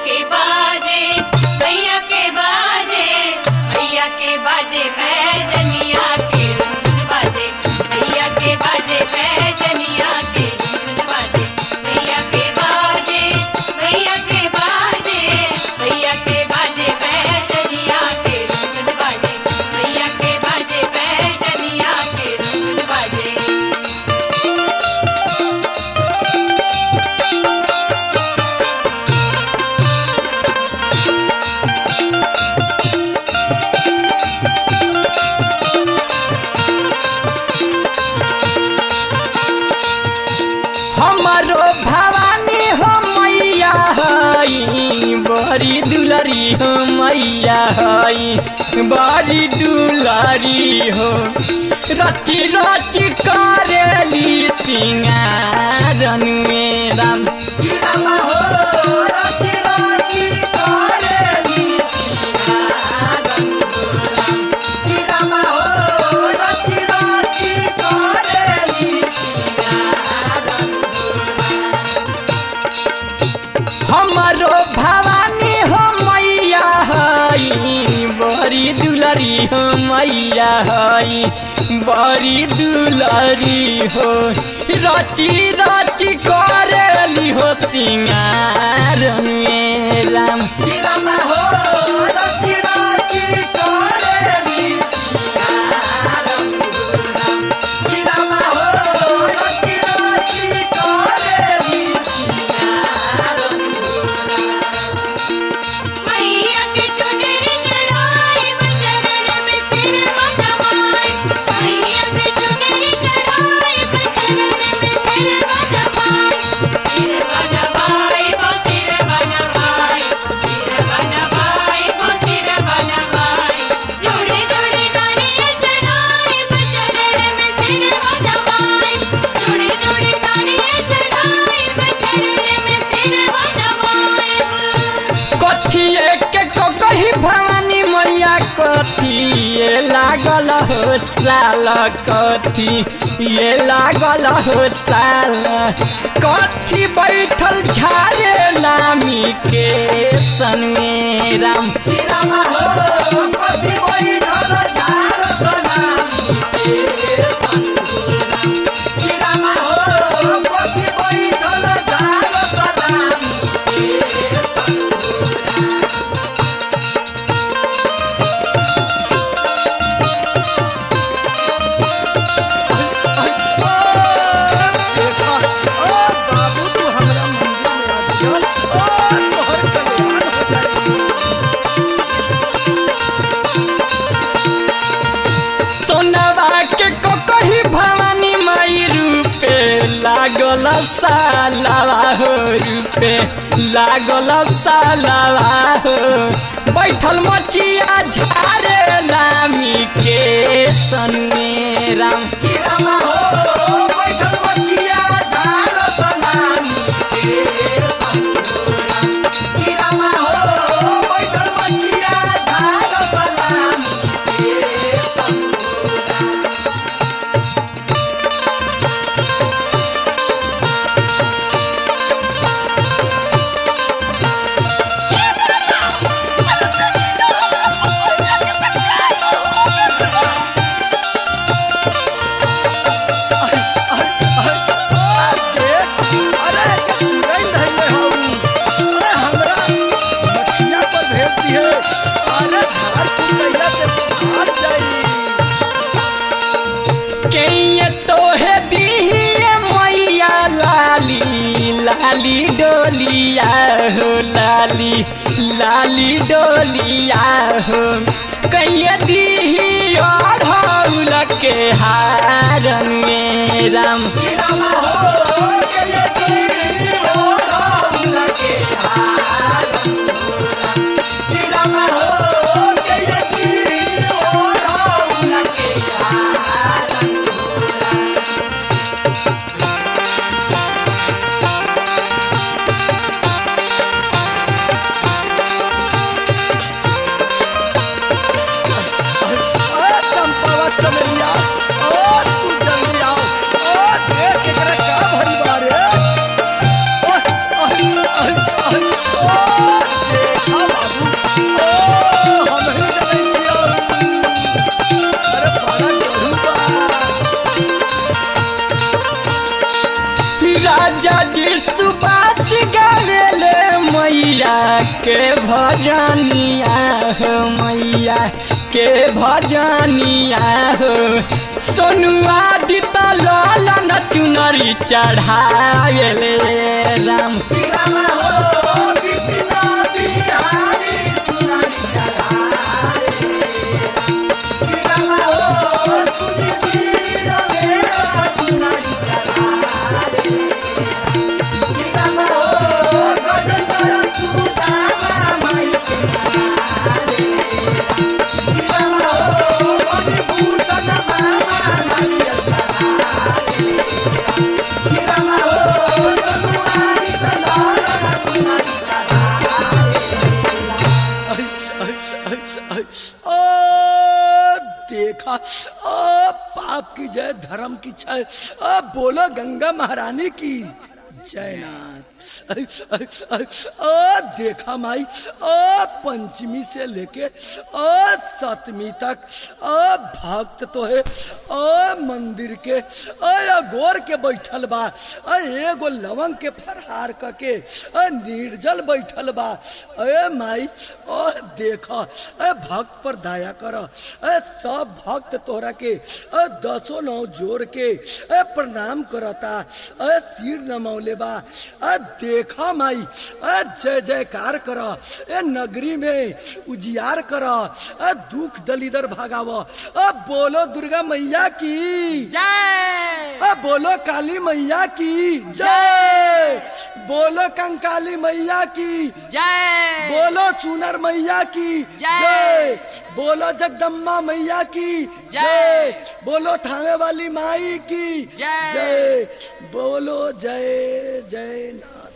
के बाजे भैया के बाजे भैया के बाजे पैजनिया के रुझुन बाजे भैया के बाजे पैजनिया के रुझुन बाजे भैया के बाजे भैया के बाजे भैया के बाजे पैजनिया के रुझुन बाजे भैया के बाजे पैजनिया के रुझुन बाजे। हमारो भवानी हो मैया हई बड़ी दुलारी हो मैया हई बड़ी दुलारी हो रची रची करेली सिंगारन में राम हो रची रची करेली सिंगारन राम हो रची रची करेली हमारो भवानी हो मैया हई बड़ी दुलारी हो मैया हई बड़ी दुलारी हो रची रची करेली हो सिंगारन में राम हो रची रची करेली सिंगारन राम हो रची रची करेली मैया के चुनरी चढ़ाई चरण में सिर नवाई मैया के चुनरी चढ़ाई चरण में सिर नवाई वो सिर बनवाई वो सिर बनवाई जोड़े जोड़े नारियल चढ़ाई चरण में सिर नवाई जोड़े जोड़े नारियल चढ़ाई चरण में सिर नवाई। कथिए के कही भवानी मैया कथिए लागल हो साल कथी ये लागल हो साल कथी बैठल झारे लामी के सन में राम हो कथी बैठल झारे लामी के सन में राम हो कथी बैठल झारे लामी के सन बाबू तू हमरा मंदिर में आ जा तोहर कल्याण हो जाए। सोनवा के कही भवानी माई रूपे लागल सालवा हो रूपे लागल सालवा हो बैठल मचिया झारे लामी के सन में राम हो बैठल मचिया झारे लामी के सन राम हो बैठल मचिया झारे लामी के सन लाली डोलिया हो लाली लाली डोलिया हो कैया दी और हौल के हारन में राम हो कैया दी और हौल के हारन राम हो कैया दी और हौल के हारन चंपावा चमेलिया तू जल्दी आओ देख एकरा का भरी बारे के भजनिया हो मैया के भजनिया हो सोनुआ दित लालन चुनरी चढ़ावेले राम देखा पाप की जय धर्म की जय बोलो गंगा महारानी की जयनाथ। देखा माई पंचमी से लेके सतमी तक भक्त तो है मंदिर के अगोर के बैठल बा एगो लवंग के फरहार करके निर्जल बैठल बा माई देखा भक्त पर दया कर सब भक्त तोहरा के 10 नौ जोड़ के प्रणाम करता सिर नमौले बा देखा माई जय जयकार कर नगरी में उजियार कर दुख दलिदर भागाव बोलो दुर्गा मैया की जय बोलो काली मैया की जय बोलो कंकाली मैया की जय बोलो चुनर मैया की जय बोलो जगदम्बा मैया की जय बोलो थामे वाली माई की जय बोलो जय जय नाथ।